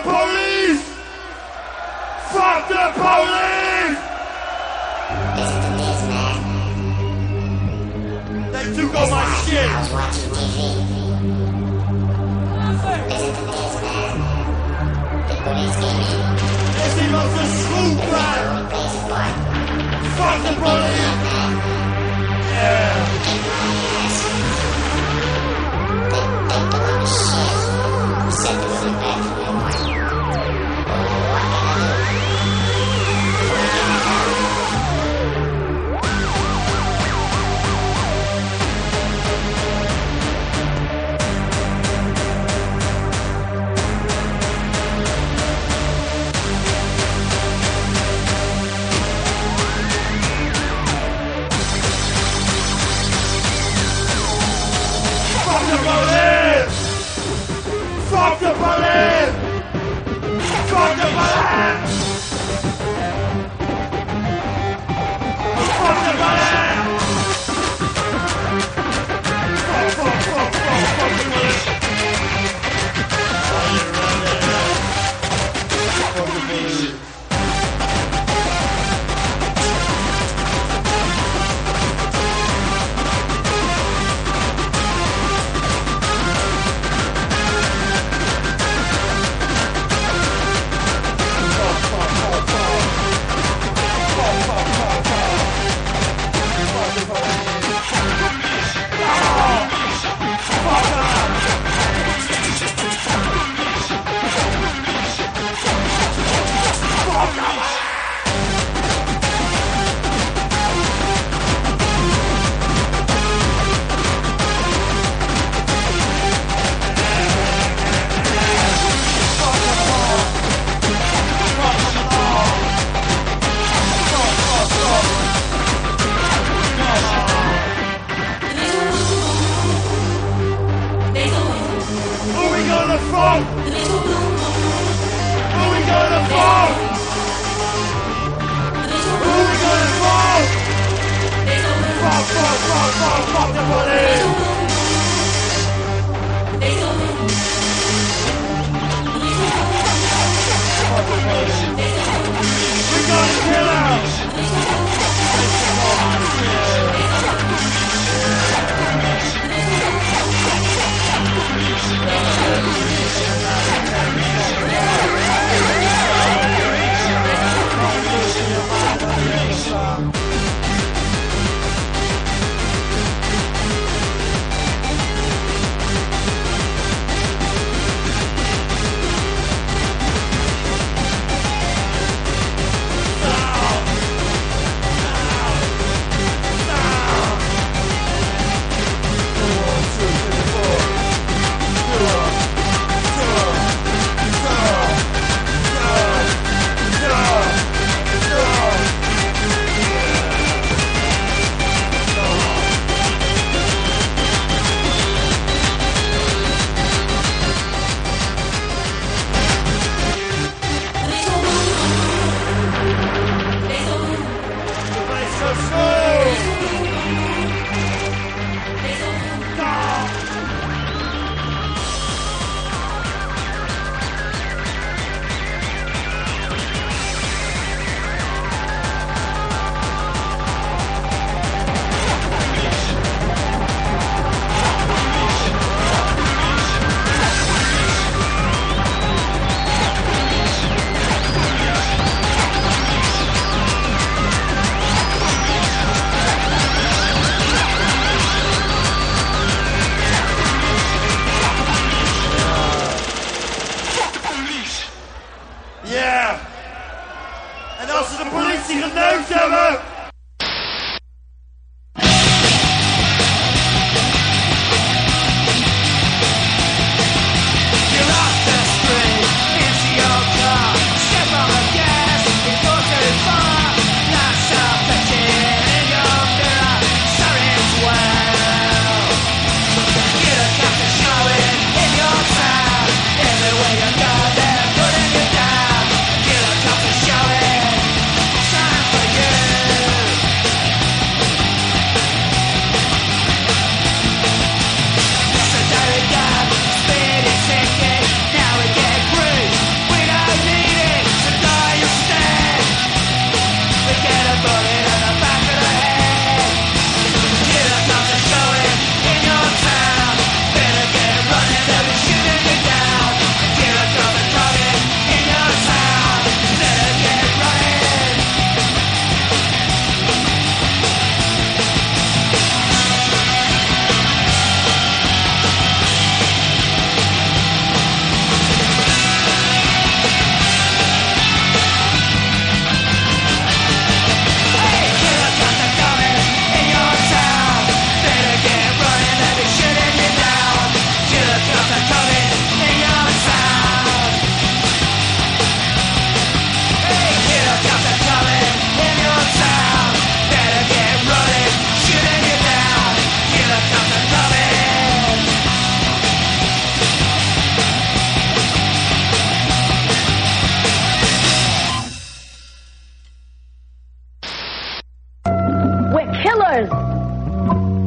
police! Fuck the police! Listen to this, man. They took all my shit! I was watching TV. Listen to this, man. The police came in. They seem like a school They plan! only plays a part. Fuck the police! Man, Yeah! kick my ass. They took all the shit. We set the room back for one. What can I do? Where can I go? Fuck the police! Fuck the police! Fuck the police! Fuck the police! Fuck the police! Fuck the police! Who we gonna fuck? Who we gonna fuck? Who we gonna fuck? Fuck the police! We gonna kill him!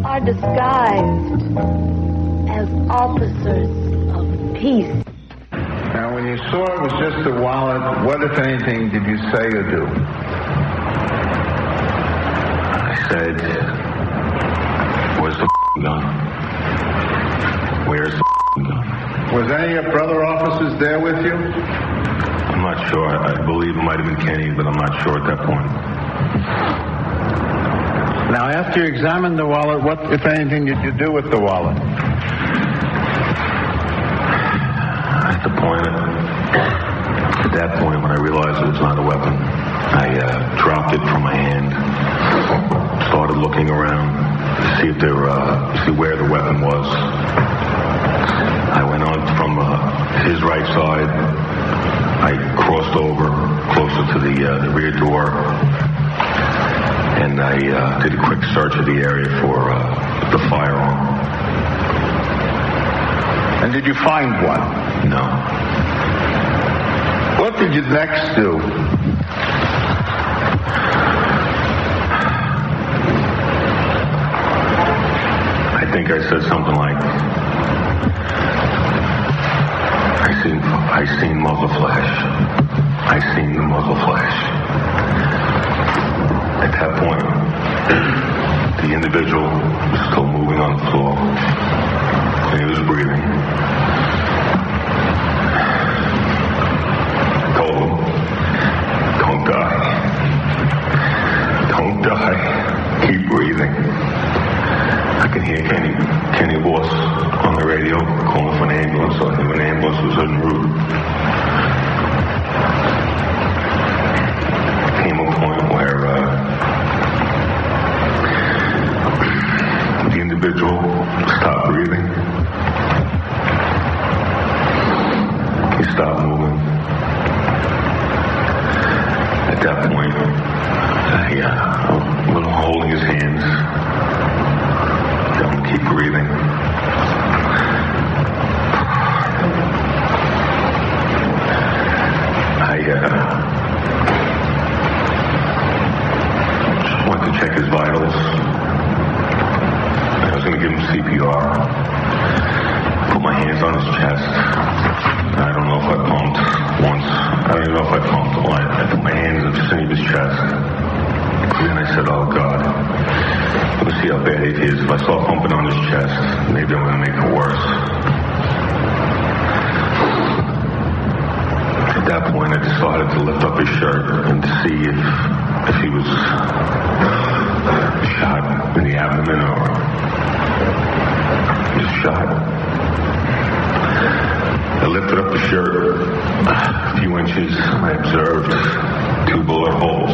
are disguised as officers of peace. Now, when you saw it was just a wallet, what, if anything, did you say or do? I said, where's the gun? Where's the gun? Was any of your brother officers there with you? I'm not sure. I believe it might have been Kenny, but I'm not sure at that point. Now, after you examined the wallet, what, if anything, did you do with the wallet? At that point, when I realized it was not a weapon, I dropped it from my hand, started looking around to see see where the weapon was. I went on from his right side. I crossed over closer to the rear door, and I did a quick search of the area for the firearm. And did you find one? No. What did you next do? I think I said something like, I seen muzzle flash. I seen the muzzle flash. At that point, the individual was still moving on the floor. And he was breathing. I told him, don't die. Don't die. Keep breathing. I could hear Kenny Boss on the radio calling for an ambulance. So I knew an ambulance was en route. Came a point where the individual stopped breathing. He stopped moving. At that point, I was holding his hands. Tell him to keep breathing. I went to check his vitals. I was going to give him CPR. Put my hands on his chest. I don't know if I pumped once. I don't even know if I pumped a lot. I put my hands underneath his chest. And then I said, oh God, let's see how bad it is. If I start pumping on his chest, maybe I'm going to make it worse. At that point, I decided to lift up his shirt and to see if he was shot in the abdomen or just shot. I lifted up the shirt a few inches. I observed 2 bullet holes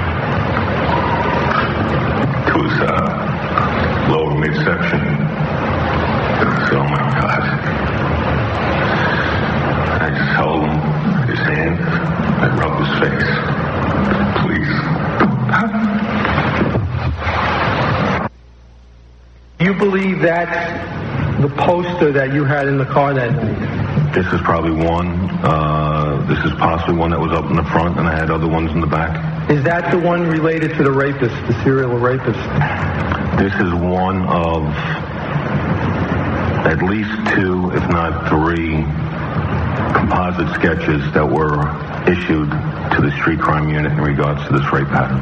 to his lower midsection. I said, oh my God. I just held him, his hand. I rubbed his face. Please. You believe that's the poster that you had in the car that night? This is probably one. This is possibly one that was up in the front, and I had other ones in the back. Is that the one related to the rapist, the serial rapist? This is one of at least 2, if not 3, composite sketches that were issued to the street crime unit in regards to this rape pattern.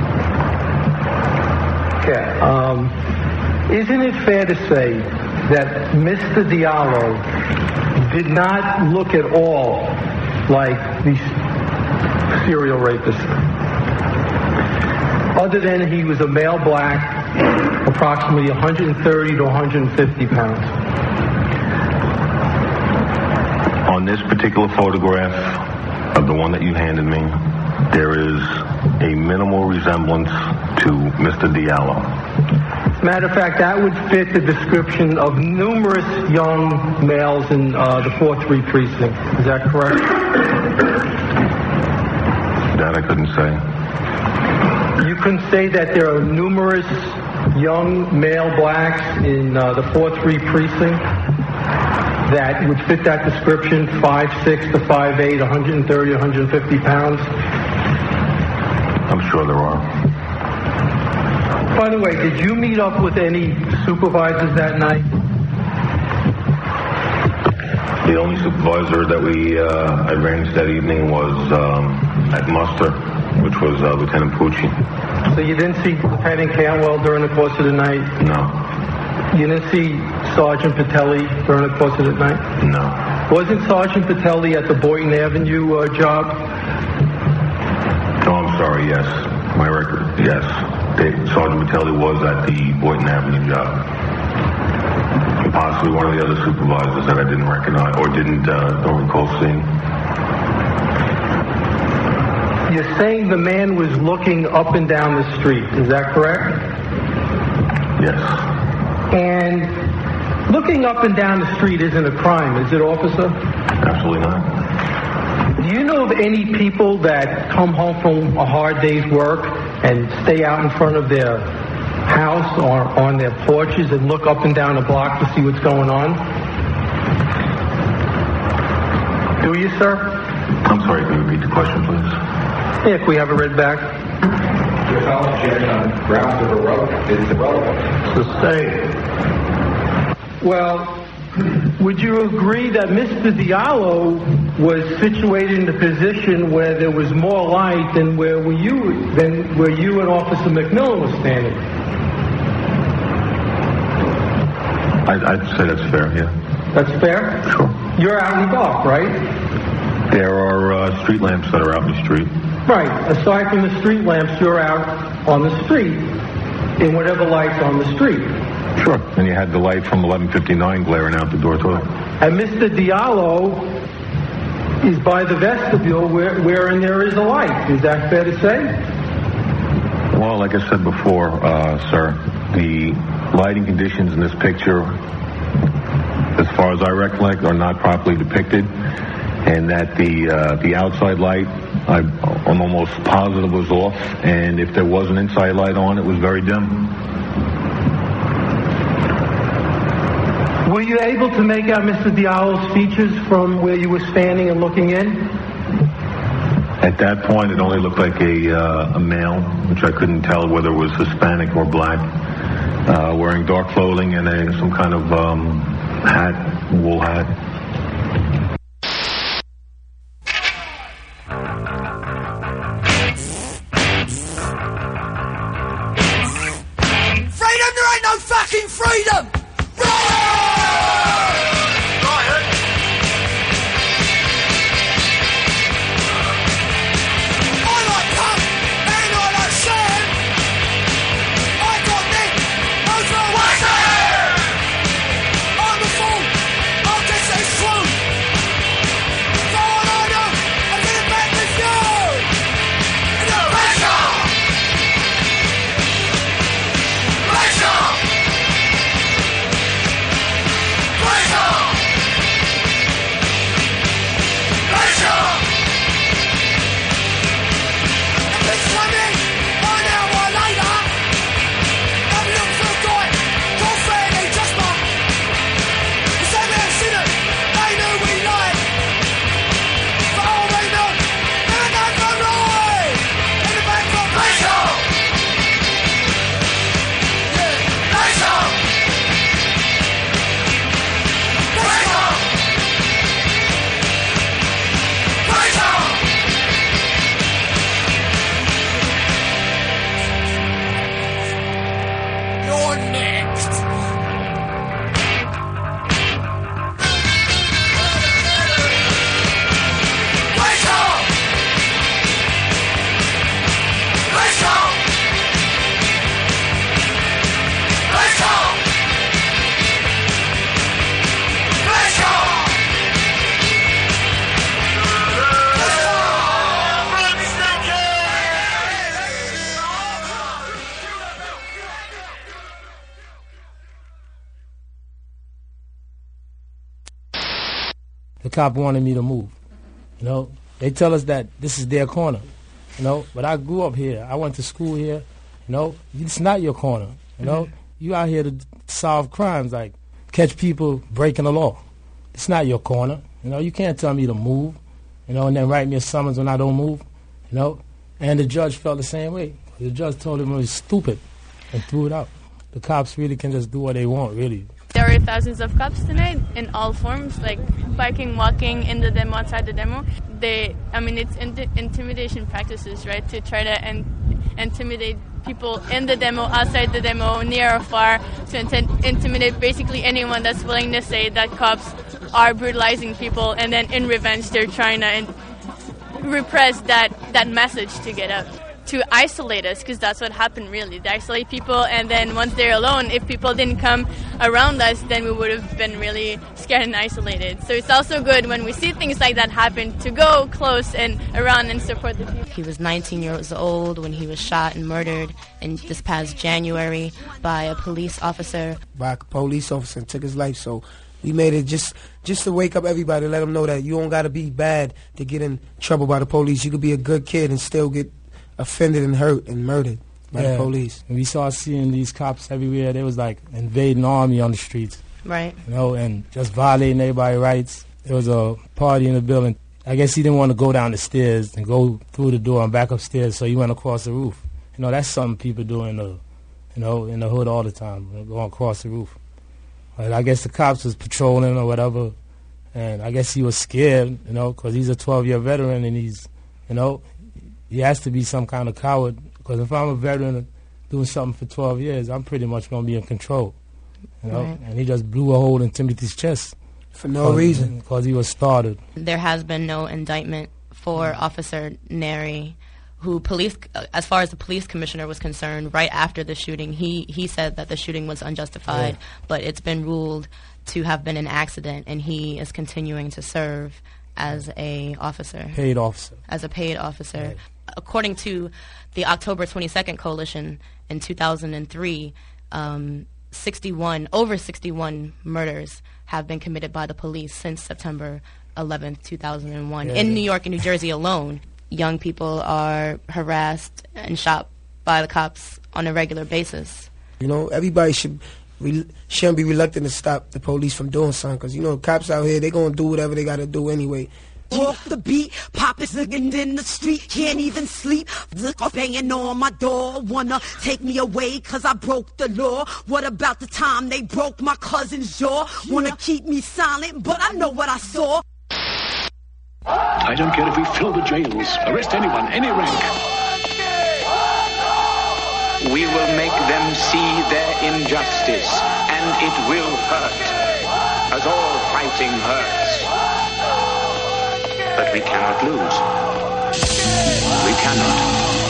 Yeah. Isn't it fair to say that Mr. Diallo did not look at all like the serial rapist? Other than he was a male black, approximately 130 to 150 pounds. On this particular photograph of the one that you handed me, there is a minimal resemblance to Mr. Diallo. Matter of fact, that would fit the description of numerous young males in the 4-3 precinct. Is that correct? That I couldn't say. You couldn't say that there are numerous young male blacks in the 4-3 precinct that would fit that description, 5'6" to 5'8", 130, 150 pounds? I'm sure there are. By the way, did you meet up with any supervisors that night? The only supervisor that I ran into that evening was at muster, which was Lieutenant Pucci. So you didn't see Lieutenant Cantwell during the course of the night? No. You didn't see Sergeant Patelli during the course of the night? No. Wasn't Sergeant Patelli at the Boynton Avenue job? Oh, I'm sorry, yes. My record, yes. Sergeant Patelli was at the Boynton Avenue job. And possibly one of the other supervisors that I didn't recognize or don't recall seeing. You're saying the man was looking up and down the street, is that correct? Yes. And looking up and down the street isn't a crime, is it, officer? Absolutely not. Do you know of any people that come home from a hard day's work and stay out in front of their house or on their porches and look up and down the block to see what's going on? Do you, sir? I'm sorry, can you repeat the question, please? Yeah, if we have it read back. Your objection on grounds of irrelevance. Sustained. Well, would you agree that Mr. Diallo was situated in a position where there was more light than where you and Officer McMillan was standing? I'd say that's fair, yeah. That's fair? Sure. You're out in the dark, right? There are street lamps that are out in the street. Right. Aside from the street lamps, you're out on the street in whatever light's on the street. Sure. And you had the light from 1159 glaring out the door toilet. And Mr. Diallo is by the vestibule wherein there is a light. Is that fair to say? Well, like I said before, sir, the lighting conditions in this picture, as far as I recollect, are not properly depicted, and that the outside light, I'm almost positive was off, and if there was an inside light on, it was very dim. Were you able to make out Mr. Diallo's features from where you were standing and looking in? At that point, it only looked like a male, which I couldn't tell whether it was Hispanic or black, wearing dark clothing and some kind of hat, wool hat. Freedom? There ain't no fucking freedom! The cop wanted me to move. You know, they tell us that this is their corner. You know, but I grew up here. I went to school here. You know, it's not your corner. You know, you out here to solve crimes, like catch people breaking the law. It's not your corner. You know, you can't tell me to move. You know, and then write me a summons when I don't move. You know, and the judge felt the same way. The judge told him it was stupid. and threw it out. The cops really can just do what they want, really. There were thousands of cops tonight in all forms, like biking, walking, in the demo, outside the demo. It's intimidation practices, right, to try to intimidate people in the demo, outside the demo, near or far, to intimidate basically anyone that's willing to say that cops are brutalizing people, and then in revenge they're trying to repress that message to get out. To isolate us, because that's what happened really. They isolate people, and then once they're alone, if people didn't come around us, then we would have been really scared and isolated. So it's also good when we see things like that happen to go close and around and support the people. He was 19 years old when he was shot and murdered in this past January by a police officer. By a police officer and took his life, so we made it just to wake up everybody, let them know that you don't got to be bad to get in trouble by the police. You could be a good kid and still get offended and hurt and murdered by the police. And we saw seeing these cops everywhere. They was like invading army on the streets. Right. And just violating everybody's rights. There was a party in the building. I guess he didn't want to go down the stairs and go through the door and back upstairs, so he went across the roof. That's something people do in the hood all the time, going across the roof. But I guess the cops was patrolling or whatever, and I guess he was scared, because he's a 12-year veteran, and he's, he has to be some kind of coward, because if I'm a veteran doing something for 12 years, I'm pretty much going to be in control, Right. And he just blew a hole in Timothy's chest. For no reason. Because he was startled. There has been no indictment for Officer Neri, who as far as the police commissioner was concerned, right after the shooting, he said that the shooting was unjustified, but it's been ruled to have been an accident, and he is continuing to serve as a officer. Paid officer. As a paid officer. Right. According to the October 22nd Coalition in 2003, over 61 murders have been committed by the police since September 11th, 2001. In New York and New Jersey alone, young people are harassed and shot by the cops on a regular basis. Everybody shouldn't be reluctant to stop the police from doing something, because, cops out here, they're going to do whatever they got to do anyway. Off the beat, pop is looking in the street, can't even sleep. Look off banging on my door, wanna take me away cause I broke the law. What about the time they broke my cousin's jaw? Wanna keep me silent, but I know what I saw. I don't care if we fill the jails, arrest anyone, any rank. We will make them see their injustice, and it will hurt, as all fighting hurts. But we cannot lose. We cannot.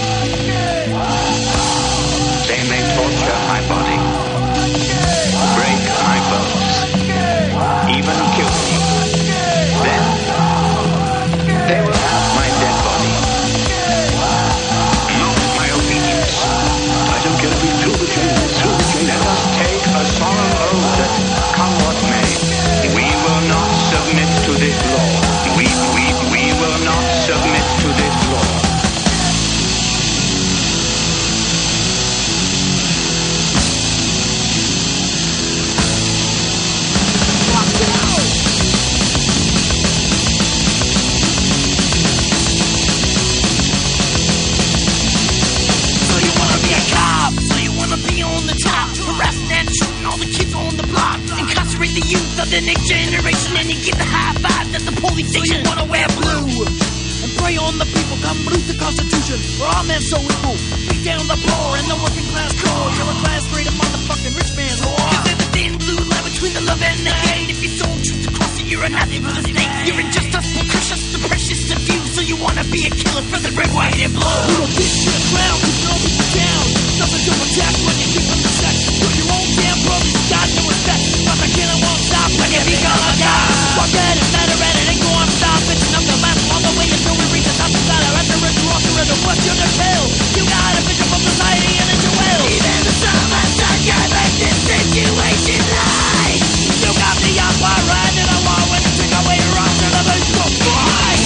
They may torture my body, break my bones, even kill me. Then they will have my dead body. Not my obedience. I don't care if we fill the jails, Let us take a solemn oath that, come what may, we will not submit to this law. We will not submit to this law. So you wanna be a cop? So you wanna be on the top? Harassing and shooting all the kids on the block. Incarcerate the youth of the next generation, and you get the high five at the police station. So you wanna wear blue and prey on the people, come loot the Constitution. We're all men so equal. Beat down the poor and the working class core. You're a class grade of motherfucking rich man's whore. Cause there's a thin blue line between the love and the hate. If you sold truth across it, you're a Nazi for the state. You're injustice, precious, the precious to few. So you wanna be a killer for the red, white, and blue. You don't bitch to the ground, you know me down. Nothing to attack when you keep them to sex. You're your own damn brothers, you got no respect. But the killer won't stop when you be gonna die. Walk dead and matter at it and go on stop. It's enough to last all the way until we reach the top of the ladder. After it's rock the rhythm, what's your tail? You got a vision from society and it's your will. Even the summertime can make this situation light. You got the upper hand in a war when you take away your option of a good fight.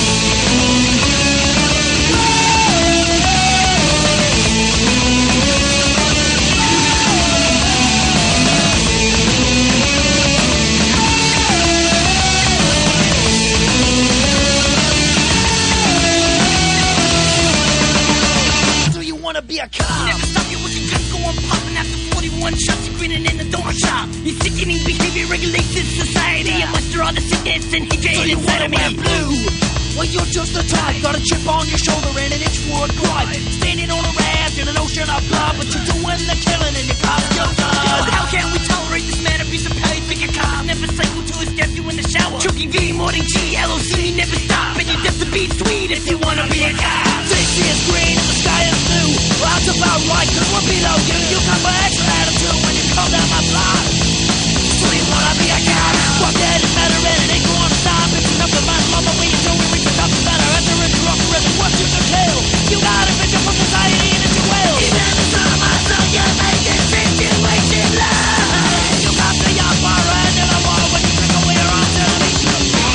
You're grinning in the door shop. Your sickening behavior regulates this society and muster all the sickness and hatred So you inside wanna of me. wear blue? Well, you're just the type. Got a chip on your shoulder and an inch-wood gripe. Standing on a raft in an ocean of blood, but you're doing the killing and you cost your blood. How can we tolerate this man abuse of pain? Think a cop never cycle to his death, you in the shower. Choking V, morning G, LOC, never stop. And you death to be sweet if you wanna be a cop. Safety is green and the sky is blue. Well, that's about right, cause we're below you. You got my extra attitude when you come down my block. So you wanna be a cop? Fuck that, it's better and it ain't gonna stop. It's enough to find mama when you do it, reach the top of better. After it's rough, really, what you can kill. You gotta pick up from society and if you will. Even if it's not my son, you make this situation live. You got the young bar end of the wall when you drink away your own television.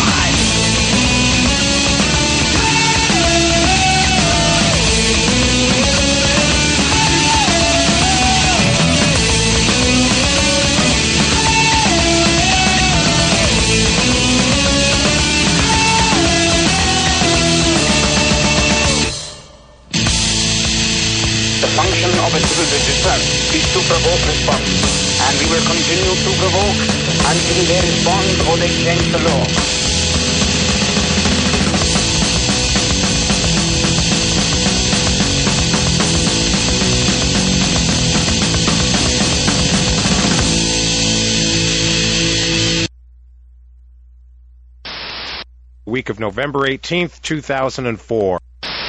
The function of a civil register is to provoke response, and we will continue to provoke until they respond or they change the law. Week of November 18th, 2004.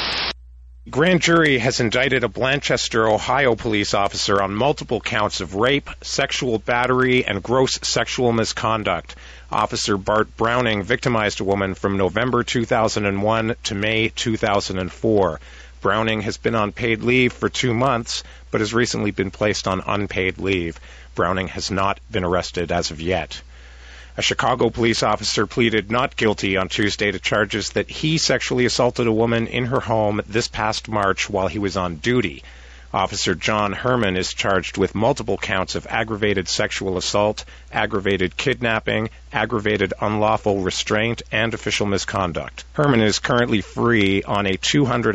Grand jury has indicted a Blanchester, Ohio police officer on multiple counts of rape, sexual battery, and gross sexual misconduct. Officer Bart Browning victimized a woman from November 2001 to May 2004. Browning has been on paid leave for 2 months, but has recently been placed on unpaid leave. Browning has not been arrested as of yet. A Chicago police officer pleaded not guilty on Tuesday to charges that he sexually assaulted a woman in her home this past March while he was on duty. Officer John Herman is charged with multiple counts of aggravated sexual assault, aggravated kidnapping, aggravated unlawful restraint, and official misconduct. Herman is currently free on a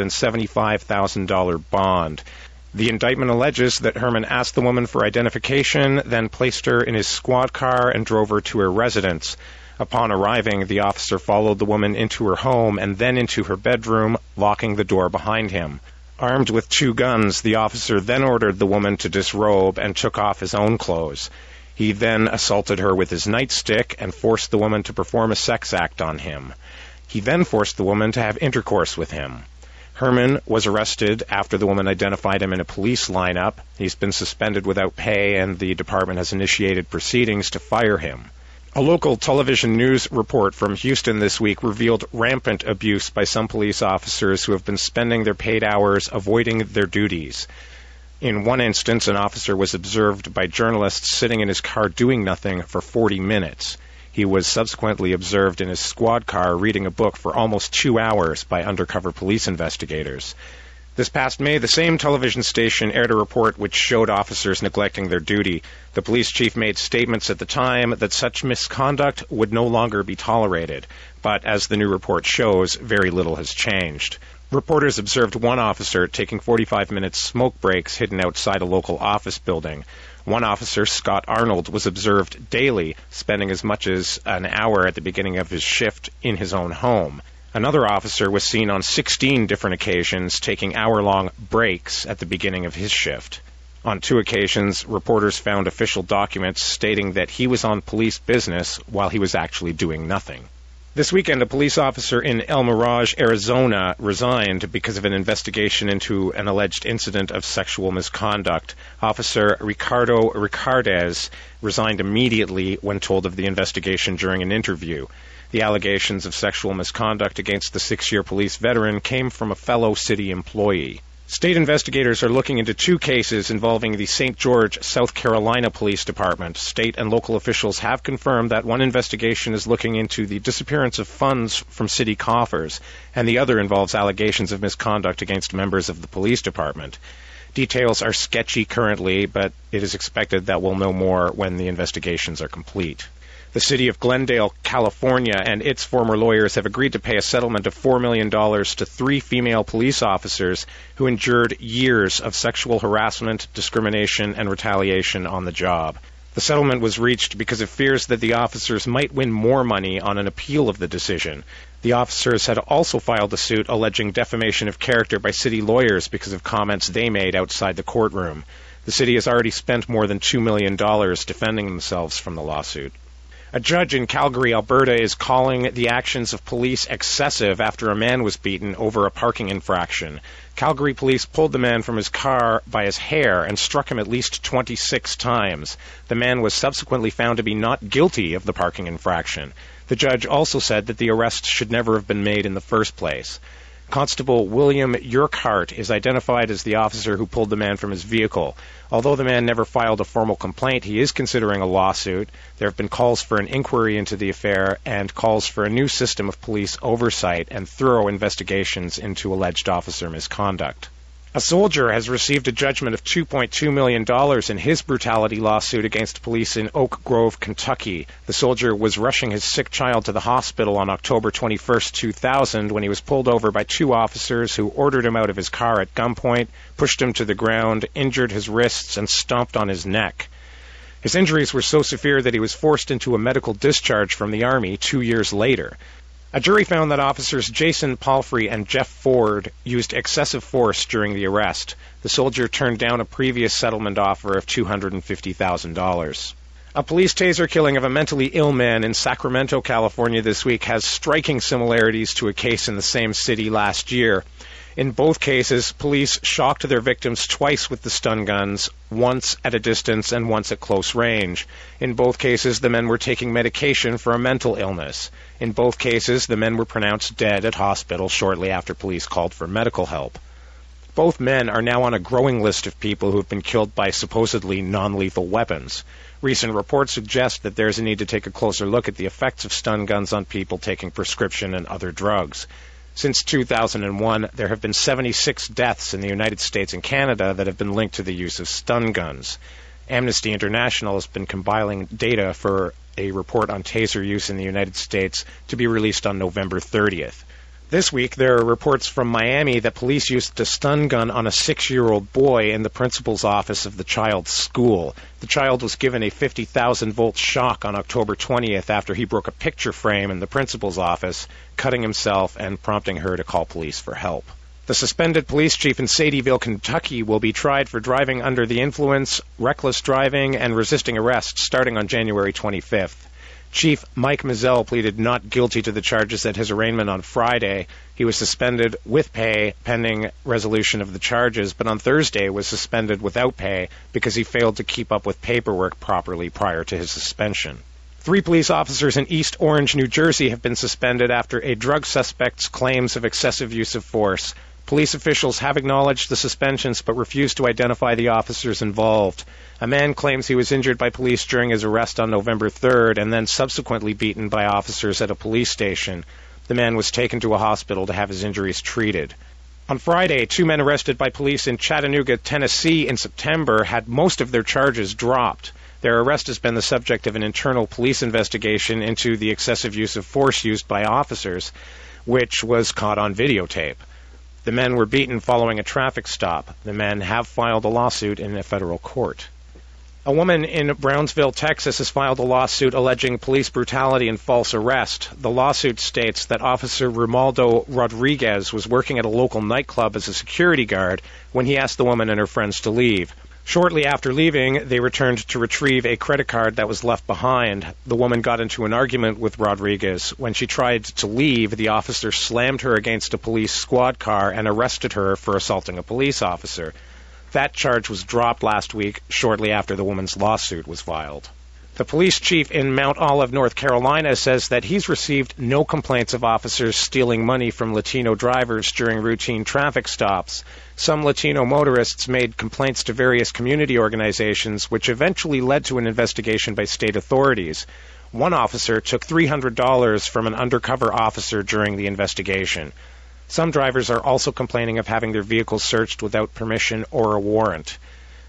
$275,000 bond. The indictment alleges that Herman asked the woman for identification, then placed her in his squad car and drove her to her residence. Upon arriving, the officer followed the woman into her home and then into her bedroom, locking the door behind him. Armed with 2 guns, the officer then ordered the woman to disrobe and took off his own clothes. He then assaulted her with his nightstick and forced the woman to perform a sex act on him. He then forced the woman to have intercourse with him. Herman was arrested after the woman identified him in a police lineup. He's been suspended without pay, and the department has initiated proceedings to fire him. A local television news report from Houston this week revealed rampant abuse by some police officers who have been spending their paid hours avoiding their duties. In one instance, an officer was observed by journalists sitting in his car doing nothing for 40 minutes. He was subsequently observed in his squad car reading a book for almost 2 hours by undercover police investigators. This past May, the same television station aired a report which showed officers neglecting their duty. The police chief made statements at the time that such misconduct would no longer be tolerated. But as the new report shows, very little has changed. Reporters observed one officer taking 45-minute smoke breaks hidden outside a local office building. One officer, Scott Arnold, was observed daily, spending as much as an hour at the beginning of his shift in his own home. Another officer was seen on 16 different occasions taking hour-long breaks at the beginning of his shift. On 2 occasions, reporters found official documents stating that he was on police business while he was actually doing nothing. This weekend, a police officer in El Mirage, Arizona, resigned because of an investigation into an alleged incident of sexual misconduct. Officer Ricardo Ricardez resigned immediately when told of the investigation during an interview. The allegations of sexual misconduct against the 6-year police veteran came from a fellow city employee. State investigators are looking into 2 cases involving the St. George, South Carolina Police Department. State and local officials have confirmed that one investigation is looking into the disappearance of funds from city coffers, and the other involves allegations of misconduct against members of the police department. Details are sketchy currently, but it is expected that we'll know more when the investigations are complete. The city of Glendale, California, and its former lawyers have agreed to pay a settlement of $4 million to 3 female police officers who endured years of sexual harassment, discrimination, and retaliation on the job. The settlement was reached because of fears that the officers might win more money on an appeal of the decision. The officers had also filed a suit alleging defamation of character by city lawyers because of comments they made outside the courtroom. The city has already spent more than $2 million defending themselves from the lawsuit. A judge in Calgary, Alberta, is calling the actions of police excessive after a man was beaten over a parking infraction. Calgary police pulled the man from his car by his hair and struck him at least 26 times. The man was subsequently found to be not guilty of the parking infraction. The judge also said that the arrest should never have been made in the first place. Constable William Urquhart is identified as the officer who pulled the man from his vehicle. Although the man never filed a formal complaint, he is considering a lawsuit. There have been calls for an inquiry into the affair and calls for a new system of police oversight and thorough investigations into alleged officer misconduct. A soldier has received a judgment of $2.2 million in his brutality lawsuit against police in Oak Grove, Kentucky. The soldier was rushing his sick child to the hospital on October 21, 2000, when he was pulled over by 2 officers who ordered him out of his car at gunpoint, pushed him to the ground, injured his wrists, and stomped on his neck. His injuries were so severe that he was forced into a medical discharge from the Army 2 years later. A jury found that officers Jason Palfrey and Jeff Ford used excessive force during the arrest. The soldier turned down a previous settlement offer of $250,000. A police taser killing of a mentally ill man in Sacramento, California this week has striking similarities to a case in the same city last year. In both cases, police shocked their victims twice with the stun guns, once at a distance and once at close range. In both cases, the men were taking medication for a mental illness. In both cases, the men were pronounced dead at hospital shortly after police called for medical help. Both men are now on a growing list of people who have been killed by supposedly non-lethal weapons. Recent reports suggest that there's a need to take a closer look at the effects of stun guns on people taking prescription and other drugs. Since 2001, there have been 76 deaths in the United States and Canada that have been linked to the use of stun guns. Amnesty International has been compiling data for a report on taser use in the United States to be released on November 30th. This week, there are reports from Miami that police used a stun gun on a 6-year-old boy in the principal's office of the child's school. The child was given a 50,000-volt shock on October 20th after he broke a picture frame in the principal's office, cutting himself and prompting her to call police for help. The suspended police chief in Sadieville, Kentucky, will be tried for driving under the influence, reckless driving, and resisting arrest starting on January 25th. Chief Mike Mazzell pleaded not guilty to the charges at his arraignment on Friday. He was suspended with pay pending resolution of the charges, but on Thursday was suspended without pay because he failed to keep up with paperwork properly prior to his suspension. 3 police officers in East Orange, New Jersey have been suspended after a drug suspect's claims of excessive use of force. Police officials have acknowledged the suspensions but refused to identify the officers involved. A man claims he was injured by police during his arrest on November 3rd and then subsequently beaten by officers at a police station. The man was taken to a hospital to have his injuries treated. On Friday, 2 men arrested by police in Chattanooga, Tennessee in September had most of their charges dropped. Their arrest has been the subject of an internal police investigation into the excessive use of force used by officers, which was caught on videotape. The men were beaten following a traffic stop. The men have filed a lawsuit in a federal court. A woman in Brownsville, Texas, has filed a lawsuit alleging police brutality and false arrest. The lawsuit states that Officer Romaldo Rodriguez was working at a local nightclub as a security guard when he asked the woman and her friends to leave. Shortly after leaving, they returned to retrieve a credit card that was left behind. The woman got into an argument with Rodriguez. When she tried to leave, the officer slammed her against a police squad car and arrested her for assaulting a police officer. That charge was dropped last week, shortly after the woman's lawsuit was filed. The police chief in Mount Olive, North Carolina, says that he's received no complaints of officers stealing money from Latino drivers during routine traffic stops. Some Latino motorists made complaints to various community organizations, which eventually led to an investigation by state authorities. One officer took $300 from an undercover officer during the investigation. Some drivers are also complaining of having their vehicles searched without permission or a warrant.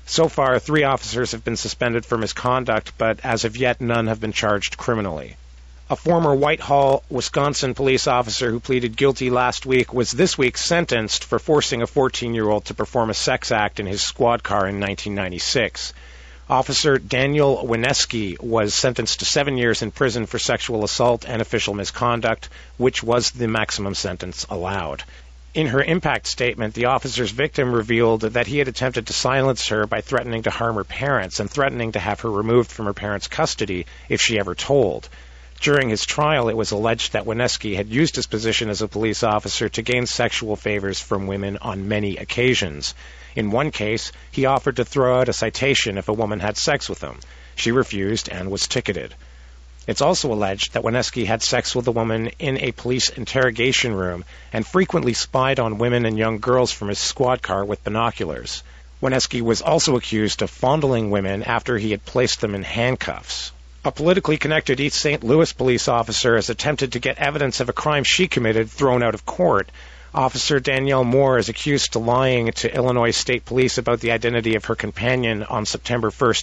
So far, 3 officers have been suspended for misconduct, but as of yet, none have been charged criminally. A former Whitehall, Wisconsin police officer who pleaded guilty last week was this week sentenced for forcing a 14-year-old to perform a sex act in his squad car in 1996. Officer Daniel Wineski was sentenced to 7 years in prison for sexual assault and official misconduct, which was the maximum sentence allowed. In her impact statement, the officer's victim revealed that he had attempted to silence her by threatening to harm her parents and threatening to have her removed from her parents' custody if she ever told. During his trial, it was alleged that Wineski had used his position as a police officer to gain sexual favors from women on many occasions. In one case, he offered to throw out a citation if a woman had sex with him. She refused and was ticketed. It's also alleged that Wineski had sex with a woman in a police interrogation room and frequently spied on women and young girls from his squad car with binoculars. Wineski was also accused of fondling women after he had placed them in handcuffs. A politically connected East St. Louis police officer has attempted to get evidence of a crime she committed thrown out of court. Officer Danielle Moore is accused of lying to Illinois State Police about the identity of her companion on September 1,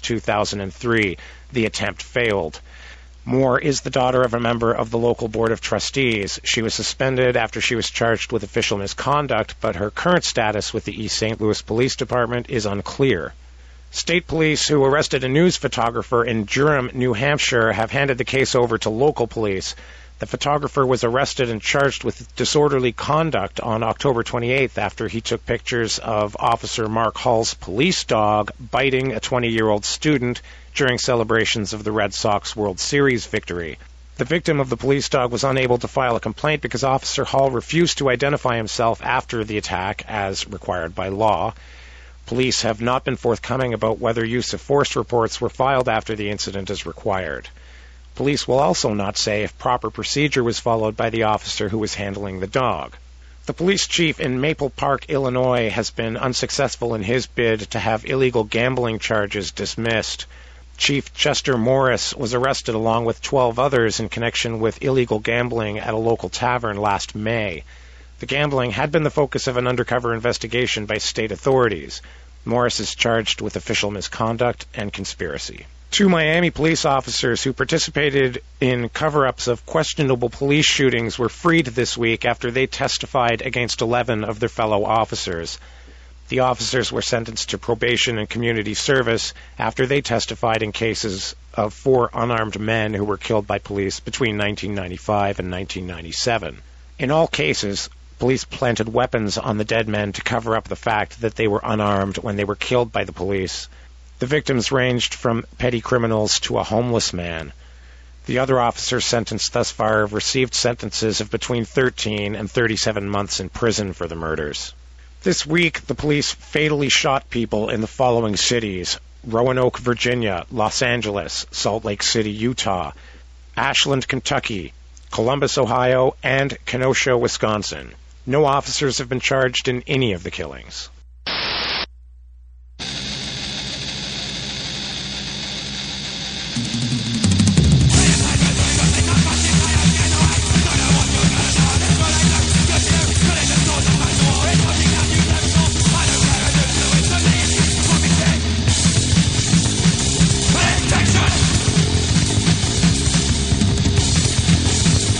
2003. The attempt failed. Moore is the daughter of a member of the local board of trustees. She was suspended after she was charged with official misconduct, but her current status with the East St. Louis Police Department is unclear. State police who arrested a news photographer in Durham, New Hampshire, have handed the case over to local police. The photographer was arrested and charged with disorderly conduct on October 28th after he took pictures of Officer Mark Hall's police dog biting a 20-year-old student during celebrations of the Red Sox World Series victory. The victim of the police dog was unable to file a complaint because Officer Hall refused to identify himself after the attack as required by law. Police have not been forthcoming about whether use of force reports were filed after the incident as required. Police will also not say if proper procedure was followed by the officer who was handling the dog. The police chief in Maple Park, Illinois, has been unsuccessful in his bid to have illegal gambling charges dismissed. Chief Chester Morris was arrested along with 12 others in connection with illegal gambling at a local tavern last May. The gambling had been the focus of an undercover investigation by state authorities. Morris is charged with official misconduct and conspiracy. 2 Miami police officers who participated in cover-ups of questionable police shootings were freed this week after they testified against 11 of their fellow officers. The officers were sentenced to probation and community service after they testified in cases of 4 unarmed men who were killed by police between 1995 and 1997. In all cases, police planted weapons on the dead men to cover up the fact that they were unarmed when they were killed by the police. The victims ranged from petty criminals to a homeless man. The other officers sentenced thus far have received sentences of between 13 and 37 months in prison for the murders. This week, the police fatally shot people in the following cities: Roanoke, Virginia, Los Angeles, Salt Lake City, Utah, Ashland, Kentucky, Columbus, Ohio, and Kenosha, Wisconsin. No officers have been charged in any of the killings.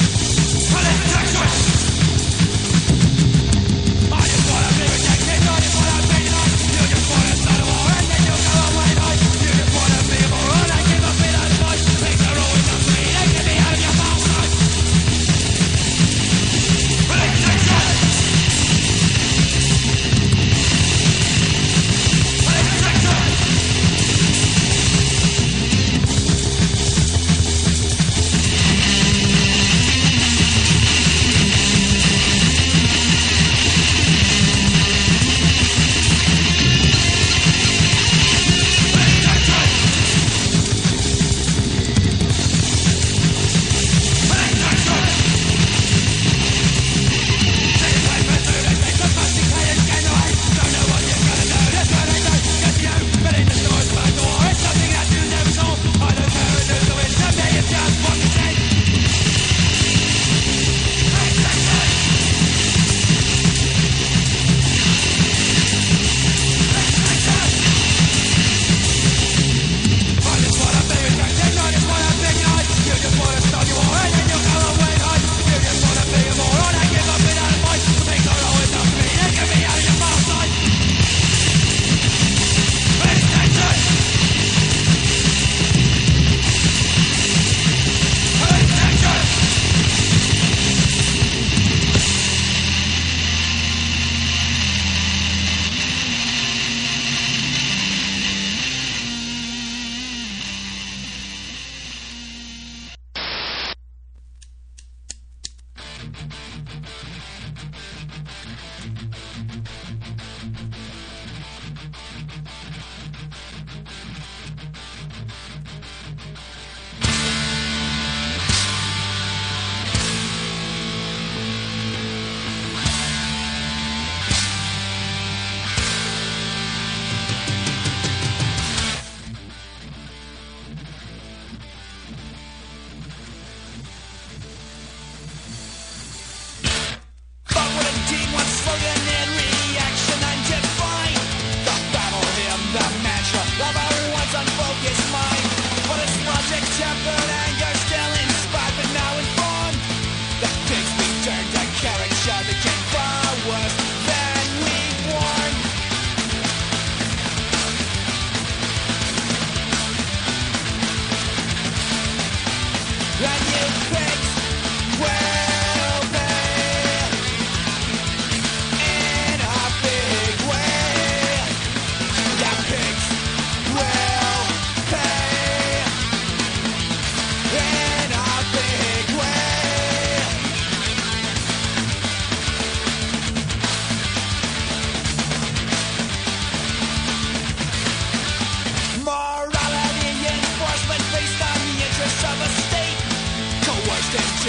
I just wanna be rejected.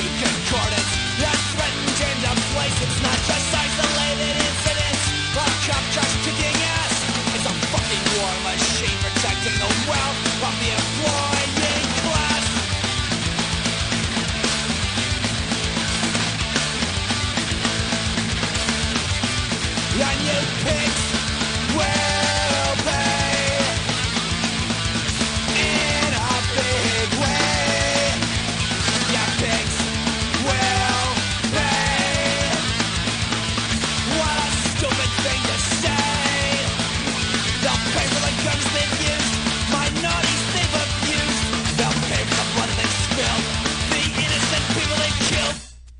to concordance that threaten change of place. It's not just isolated incidents of cop trucks kicking ass. It's a fucking war machine protecting the wealth of the employing class. And you pigs will pay in a big way. You pigs will pay. What a stupid thing to say. They'll pay for the guns they've used, minorities they've abused. They'll pay for the blood they've spilled, the innocent people they've killed.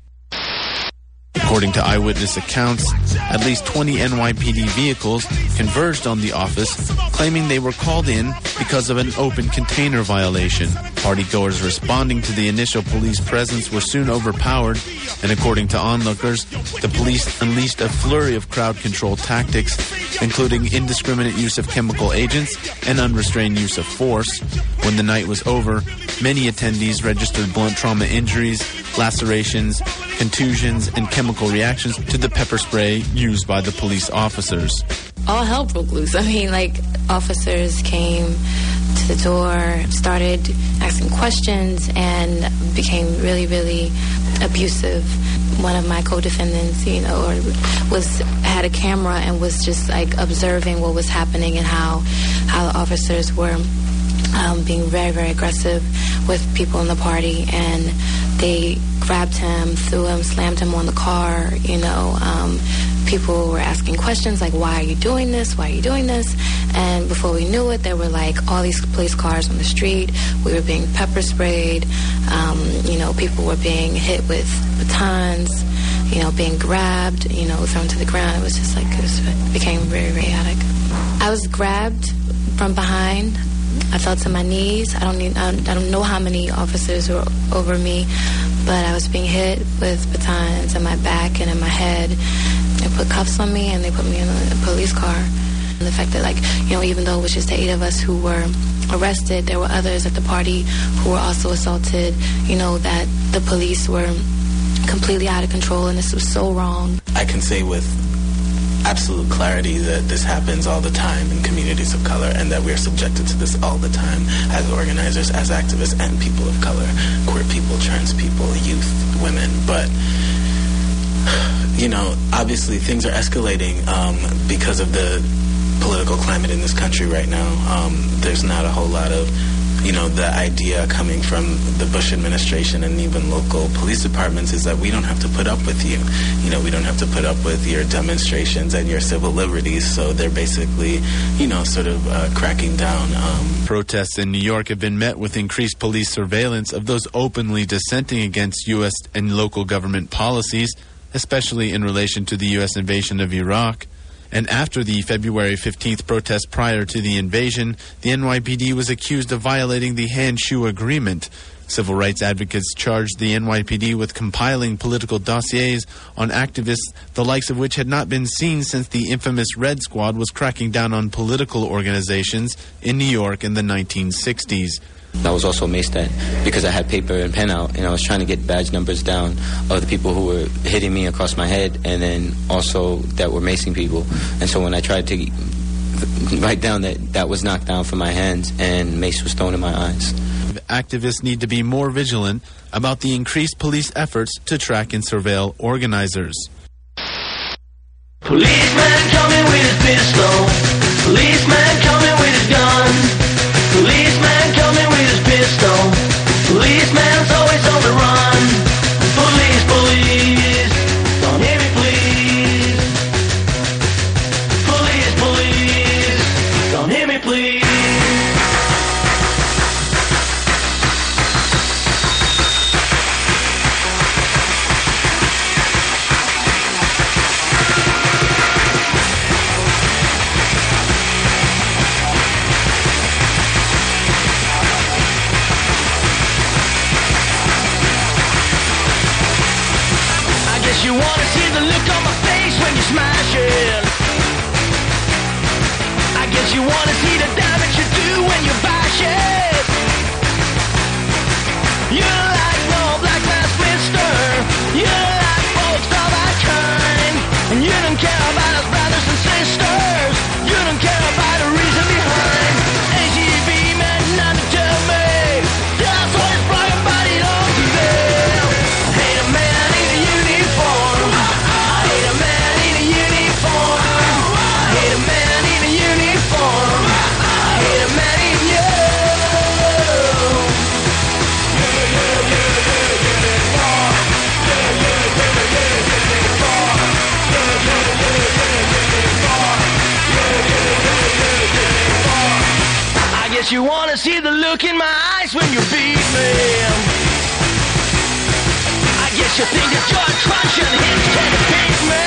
According to eyewitness accounts, at least 20 NYPD vehicles converged on the office, claiming they were called in because of an open container violation. Partygoers responding to the initial police presence were soon overpowered, and according to onlookers, the police unleashed a flurry of crowd control tactics, including indiscriminate use of chemical agents and unrestrained use of force. When the night was over, many attendees registered blunt trauma injuries, lacerations, contusions, and chemical reactions to the pepper spray used by the police officers. All hell broke loose. I mean, like, officers came to the door, started asking questions, and became really, really abusive. One of my co-defendants, had a camera and was just, like, observing what was happening and how the officers were being very, very aggressive with people in the party, and they grabbed him, threw him, slammed him on the car. People were asking questions like, why are you doing this? Why are you doing this? And before we knew it, there were like all these police cars on the street. We were being pepper sprayed. People were being hit with batons, being grabbed, thrown to the ground. It was just like, it became very, very chaotic. I was grabbed from behind. I fell to my knees. I don't know how many officers were over me, but I was being hit with batons in my back and in my head. They put cuffs on me and they put me in a police car. And the fact that, even though it was just the 8 of us who were arrested, there were others at the party who were also assaulted, that the police were completely out of control, and this was so wrong. I can say with absolute clarity that this happens all the time in communities of color, and that we're subjected to this all the time as organizers, as activists, and people of color, queer people, trans people, youth, women. But obviously things are escalating because of the political climate in this country right now. There's not a whole lot of the idea coming from the Bush administration and even local police departments is that we don't have to put up with you. We don't have to put up with your demonstrations and your civil liberties. So they're basically, cracking down. Protests in New York have been met with increased police surveillance of those openly dissenting against U.S. and local government policies, especially in relation to the U.S. invasion of Iraq. And after the February 15th protest prior to the invasion, the NYPD was accused of violating the Handshoe Agreement. Civil rights advocates charged the NYPD with compiling political dossiers on activists, the likes of which had not been seen since the infamous Red Squad was cracking down on political organizations in New York in the 1960s. I was also maced at because I had paper and pen out, and I was trying to get badge numbers down of the people who were hitting me across my head, and then also that were macing people. And so when I tried to write down that was knocked down from my hands, and mace was thrown in my eyes. Activists need to be more vigilant about the increased police efforts to track and surveil organizers. Policeman coming with his pistol. Policeman coming with his gun. Policeman coming with his pistol. Policeman's always on the run. Police, police, don't hear me please. Police, police, don't hear me please. You wanna see the look on my face when you smash it. I guess you wanna see the damage you do when you bash it. You're like no black mass pistol. look in my eyes when you beat me. I guess you think that your crunching hits can defeat me.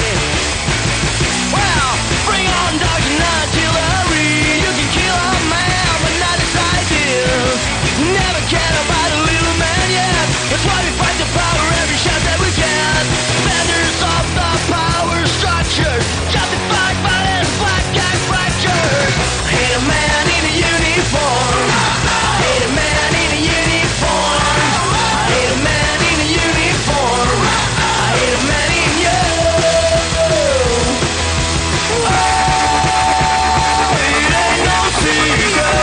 Well, bring on dogs and artillery. You can kill a man, but not his ideas. Never cared about a little man yet. That's why we fight the power every shot that we get. Benders of the power structure, justified violence, black guy fractures. I hate a man in a uniform. I hate a man in a uniform. I hate a man in a uniform. I hate a man in you. Oh, it ain't no secret.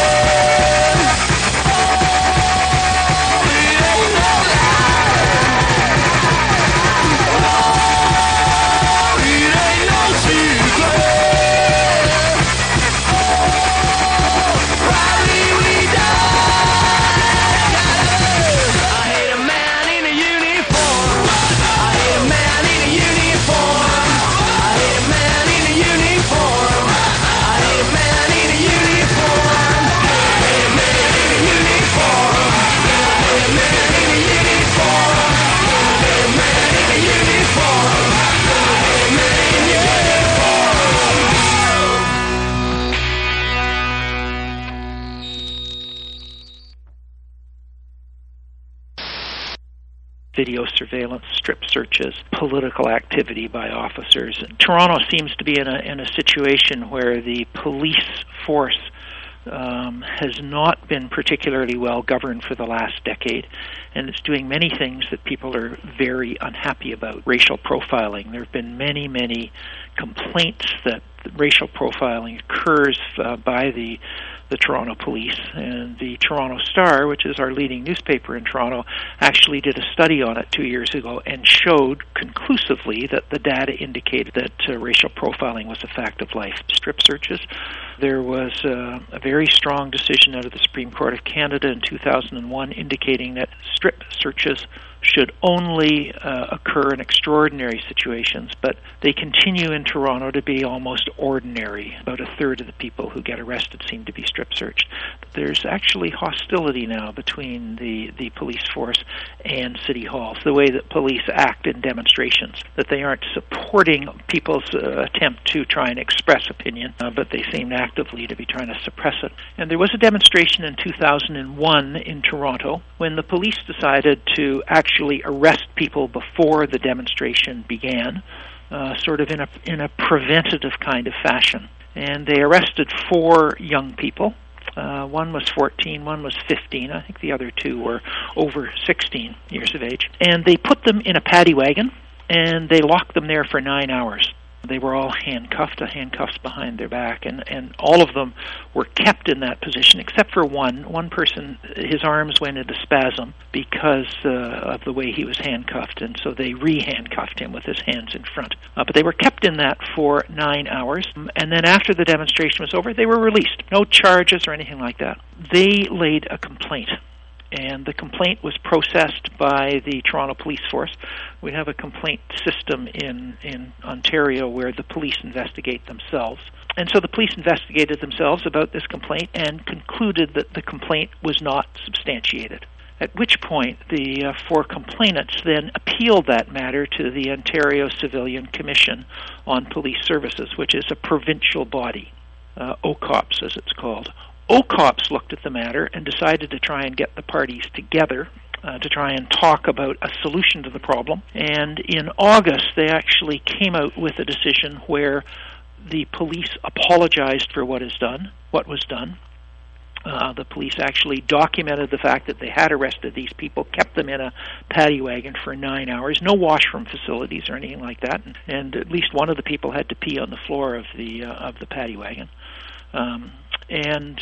Oh, it ain't no lie. Oh, it ain't no secret. Proudly we die. I hate a man in a uniform. I hate a man in a uniform. I hate a man in a uniform. I hate a man in a uniform. I hate a man in a uniform. I hate a man in a uniform. I hate a man in a uniform. I hate a man in a video surveillance, strip searches, political activity by officers. And Toronto seems to be in a situation where the police force has not been particularly well governed for the last decade, and it's doing many things that people are very unhappy about. Racial profiling. There have been many, many complaints that racial profiling occurs by the Toronto Police, and the Toronto Star, which is our leading newspaper in Toronto, actually did a study on it 2 years ago and showed conclusively that the data indicated that racial profiling was a fact of life. Strip searches. There was a very strong decision out of the Supreme Court of Canada in 2001 indicating that strip searches should only occur in extraordinary situations, but they continue in Toronto to be almost ordinary. About a third of the people who get arrested seem to be strip searched. There's actually hostility now between the police force and City Hall. The way that police act in demonstrations, that they aren't supporting people's attempt to try and express opinion, but they seem actively to be trying to suppress it. And there was a demonstration in 2001 in Toronto when the police decided to actually arrest people before the demonstration began, sort of in a preventative kind of fashion. And they arrested 4 young people. One was 14, one was 15. I think the other 2 were over 16 years of age. And they put them in a paddy wagon, and they locked them there for 9 hours. They were all handcuffed, handcuffs behind their back, and all of them were kept in that position, except for one. One person, his arms went into spasm because of the way he was handcuffed, and so they re-handcuffed him with his hands in front. But they were kept in that for 9 hours, and then after the demonstration was over, they were released. No charges or anything like that. They laid a complaint. And the complaint was processed by the Toronto Police Force. We have a complaint system in Ontario where the police investigate themselves. And so the police investigated themselves about this complaint and concluded that the complaint was not substantiated. At which point the 4 complainants then appealed that matter to the Ontario Civilian Commission on Police Services, which is a provincial body, OCOPS as it's called. OCOPS looked at the matter and decided to try and get the parties together to try and talk about a solution to the problem. And in August, they actually came out with a decision where the police apologized for what was done. The police actually documented the fact that they had arrested these people, kept them in a paddy wagon for 9 hours, no washroom facilities or anything like that, and at least one of the people had to pee on the floor of the paddy wagon. And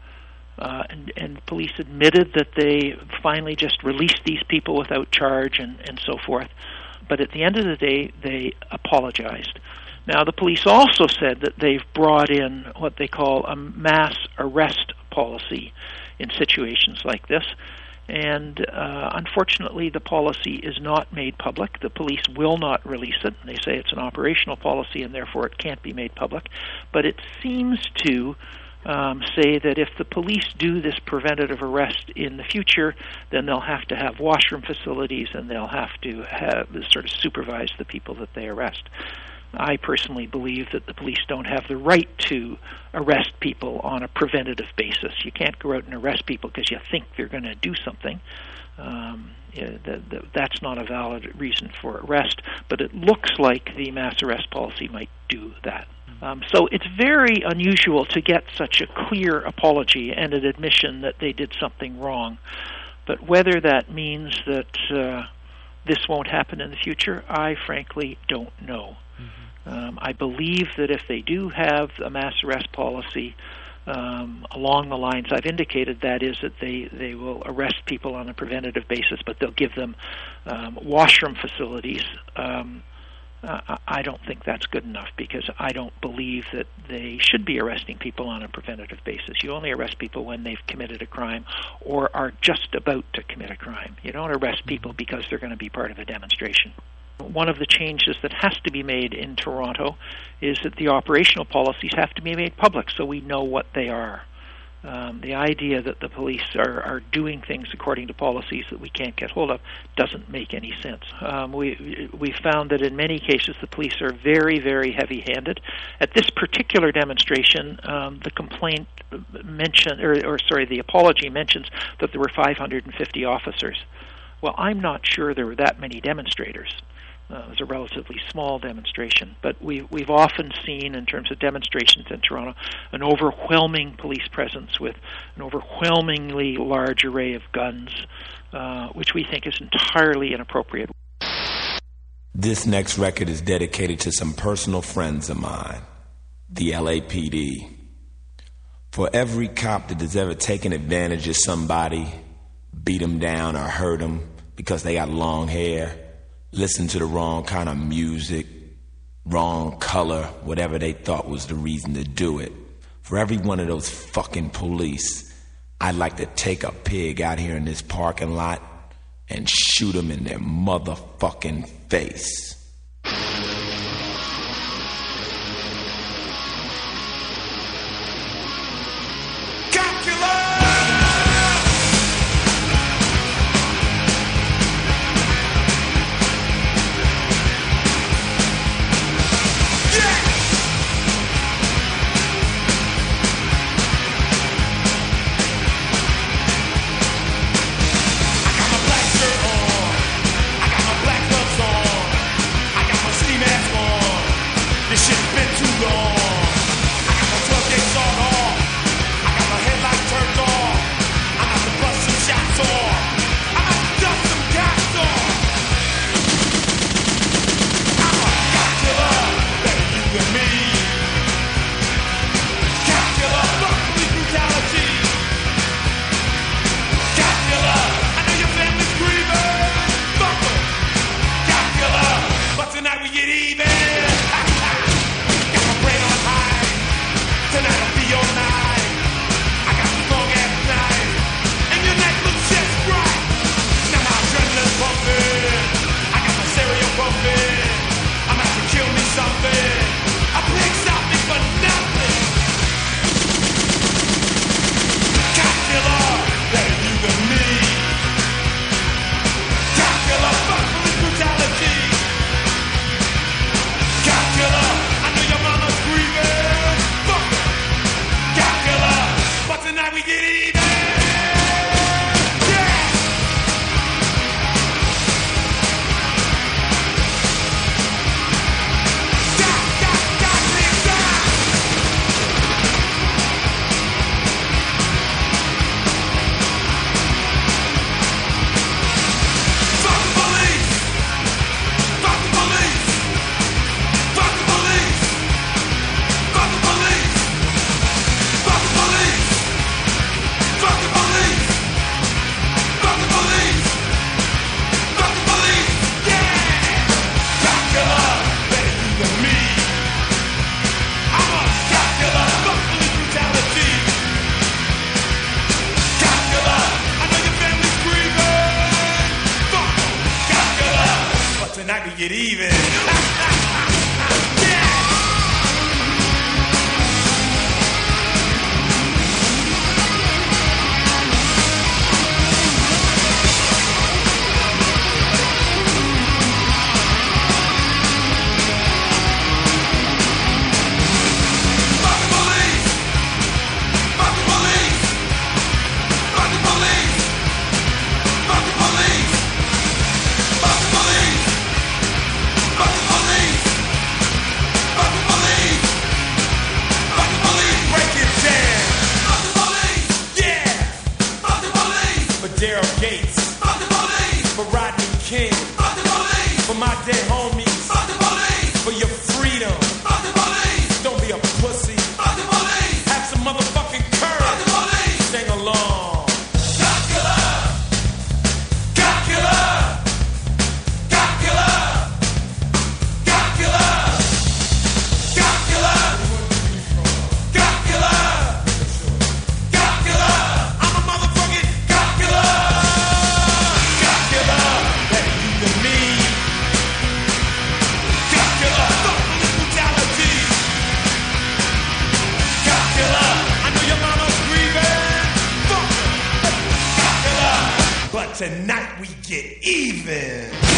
police admitted that they finally just released these people without charge and so forth. But at the end of the day, they apologized. Now, the police also said that they've brought in what they call a mass arrest policy in situations like this. And unfortunately, the policy is not made public. The police will not release it. They say it's an operational policy and therefore it can't be made public. But it seems to say that if the police do this preventative arrest in the future, then they'll have to have washroom facilities and they'll have to have sort of supervise the people that they arrest. I personally believe that the police don't have the right to arrest people on a preventative basis. You can't go out and arrest people because you think they're going to do something. That's not a valid reason for arrest, but it looks like the mass arrest policy might do that. So it's very unusual to get such a clear apology and an admission that they did something wrong. But whether that means that this won't happen in the future, I frankly don't know. I believe that if they do have a mass arrest policy along the lines I've indicated, that is that they will arrest people on a preventative basis, but they'll give them washroom facilities. I don't think that's good enough, because I don't believe that they should be arresting people on a preventative basis. You only arrest people when they've committed a crime or are just about to commit a crime. You don't arrest people because they're going to be part of a demonstration. One of the changes that has to be made in Toronto is that the operational policies have to be made public so we know what they are. The idea that the police are doing things according to policies that we can't get hold of doesn't make any sense. We found that in many cases the police are very, very heavy-handed. At this particular demonstration, the complaint mentioned, the apology mentions that there were 550 officers. Well, I'm not sure there were that many demonstrators. It was a relatively small demonstration, but we've often seen, in terms of demonstrations in Toronto, an overwhelming police presence with an overwhelmingly large array of guns, which we think is entirely inappropriate. This next record is dedicated to some personal friends of mine, the LAPD. For every cop that has ever taken advantage of somebody, beat them down or hurt them because they got long hair, listen to the wrong kind of music, wrong color, whatever they thought was the reason to do it. For every one of those fucking police, I'd like to take a pig out here in this parking lot and shoot them in their motherfucking face. Get even. Daryl Gates. Fuck the police. For Rodney King. Fuck the police. For my dead homies. Fuck the police. For your freedom. Fuck the police. Don't be a pussy. Fuck the police. Have some motherfucking courage. Fuck the police. Sing along. Cop killer. Cop killer. Cop killer. Cop killer. Cop killer. Cop killer. Cop killer. I'm a motherfucking cop killer. cop killer. Better you than me. Cop killer. Fuck police brutality. Cop killer. I know your mama's grieving. Fuck her. Cop killer. But tonight we get even.